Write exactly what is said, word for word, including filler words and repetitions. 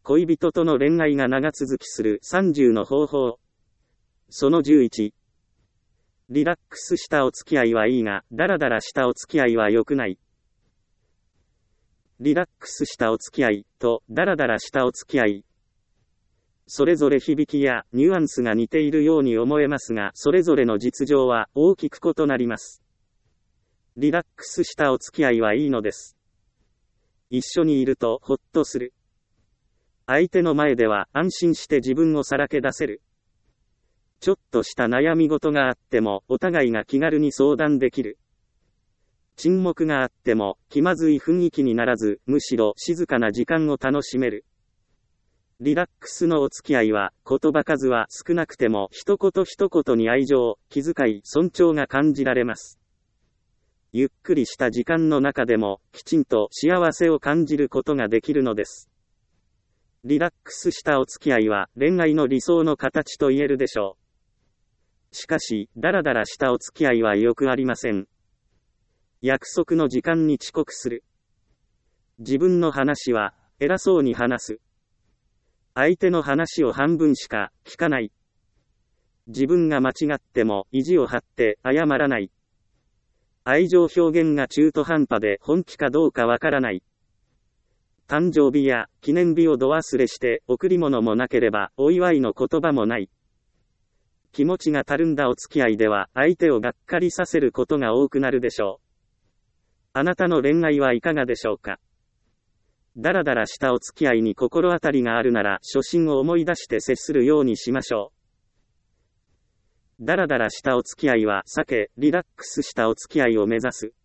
恋人との恋愛が長続きするさんじゅうの方法。そのじゅういち。リラックスしたお付き合いはいいが、ダラダラしたお付き合いは良くない。リラックスしたお付き合いとダラダラしたお付き合い。それぞれ響きやニュアンスが似ているように思えますが、それぞれの実情は大きく異なります。リラックスしたお付き合いはいいのです。一緒にいるとほっとする。相手の前では安心して自分をさらけ出せる。ちょっとした悩み事があってもお互いが気軽に相談できる。沈黙があっても気まずい雰囲気にならず、むしろ静かな時間を楽しめる。リラックスのお付き合いは、言葉数は少なくても一言一言に愛情、気遣い、尊重が感じられます。ゆっくりした時間の中でも、きちんと幸せを感じることができるのです。リラックスしたお付き合いは、恋愛の理想の形と言えるでしょう。しかし、ダラダラしたお付き合いはよくありません。約束の時間に遅刻する。自分の話は、偉そうに話す。相手の話を半分しか聞かない。自分が間違っても意地を張って謝らない。愛情表現が中途半端で本気かどうかわからない。誕生日や記念日を度忘れして贈り物もなければお祝いの言葉もない。気持ちがたるんだお付き合いでは相手をがっかりさせることが多くなるでしょう。あなたの恋愛はいかがでしょうか。ダラダラしたお付き合いに心当たりがあるなら初心を思い出して接するようにしましょう。ダラダラしたお付き合いは避け、リラックスしたお付き合いを目指す。